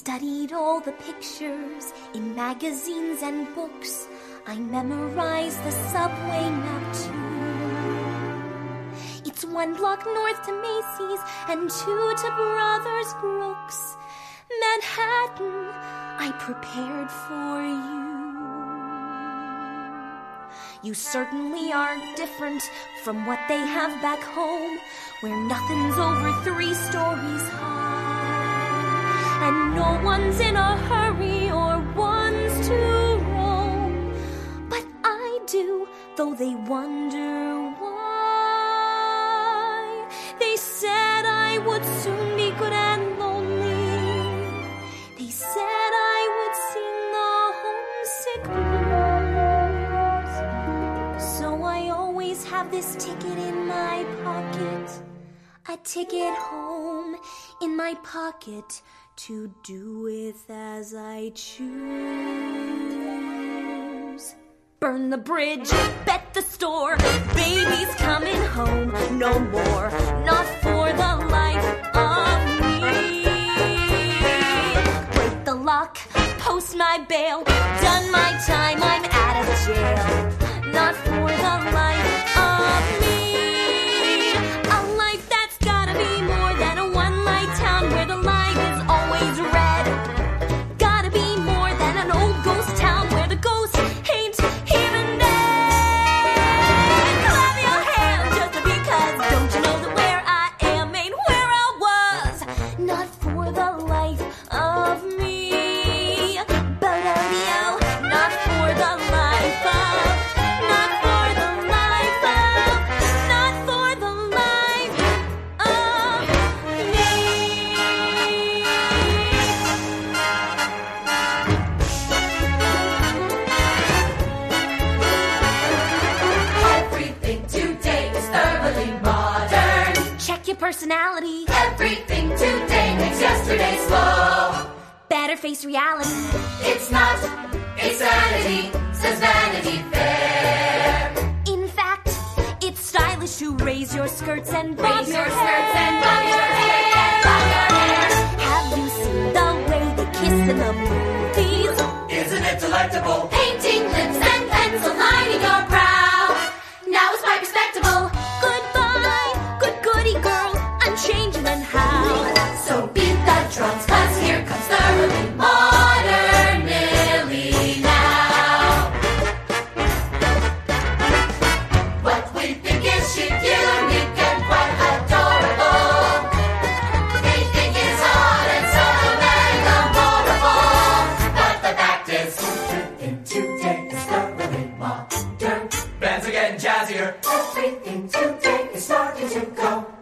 studied all the pictures in magazines and books. I memorized the subway map too. It's 1 block north to Macy's and 2 to Brothers Brooks. Manhattan, I prepared for you. You certainly are different from what they have back home, where nothing's over 3 stories high, and no one's in a hurry or wants to roam. But I do, though they wonder why. They said I would soon be good and lonely. They said I would sing the homesick blues. So I always have this ticket in my pocket, a ticket home in my pocket, to do with as I choose. Burn the bridge, bet the store, baby's coming home no more, not for the life of me. Break the lock, post my bail, done my time, I'm out of jail, not for the life of me. A life that's gotta be more than a one-light town where the light is always red. Gotta be more than an old ghost town where the ghost ain't even dead. Clap your hands just because don't you know that where I am ain't where I was, not for the life of me. Ba-da-dee-o, not for the life of, not for the life of, not for the life of me. Everything today is thoroughly modern. Check your personality, Everything today makes yesterday slow. better face reality. It's not insanity, says Vanity Fair. In fact, it's stylish to raise your skirts and bob Raise your your skirts and bob your hair. Have you seen the way they kiss in the movies? Isn't it delectable? Painting lips and pencil lining your brow. Now it's quite respectable. Goodbye, good goody girl, I'm changing and how. So beat the drums, 'cause here comes thoroughly modern Millie now. What we think is chic, unique, and quite adorable. They think it's hot and so memorable. But the fact is, everything today is thoroughly modern. Bands are getting jazzier. Everything today is starting to go.